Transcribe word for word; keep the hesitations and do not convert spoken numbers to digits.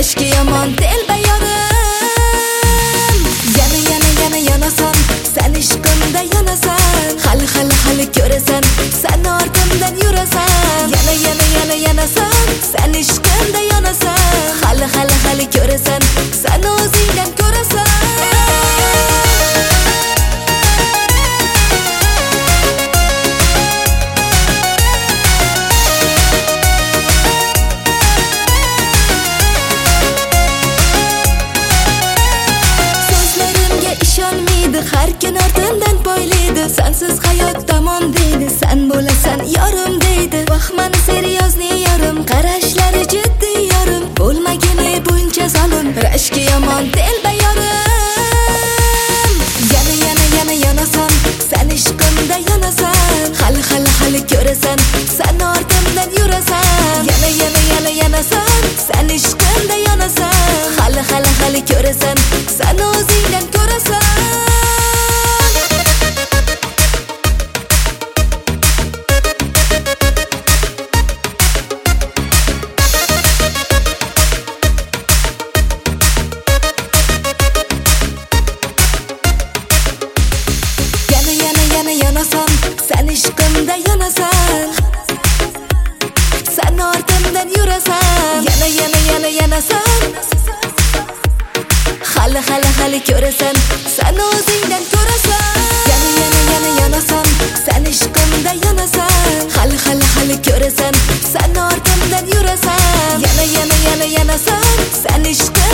rashki yomon telba yorim. Yana yana yana yonasan, sen ishqimda yonasan. Hali hali hali ko'rasan, sen ortimdan yurasan. Yana yana yana yonasan, sen ishqimda yonasan. Hali hali hali ko'rasan, sen o'zingdan ko'rasan. Har kun ortimdan poylaydi, sensiz hayot tamom deydi. Sen bo'lasan yorim deydi. Baxmani seryozni yorim, qarashlari jiddiy yorim. Bo'lmagani buncha zolim, rashki yomon telba yorim. Yana yana yana yonasan, sen ishqimda yonasan. Hali hali hali ko'rasan, sen ortimdan yurasan. Yana yana yana yonasan, sen ishqimda yonasan. Hali hali hali ko'rasan, sen o'zingdan ko'rasan. Yonasan, sen ishqimda yonasan. Sen ortimdan yurasan. Yana yana yana yonasan. Hali hali hali ko'rasan, sen o'zingdan ko'rasan. Yana yana yana yonasan, sen ishqimda yonasan. Hali hali hali ko'rasan, sen ortimdan yurasan. Yana yana yana yonasan, sen ishqimda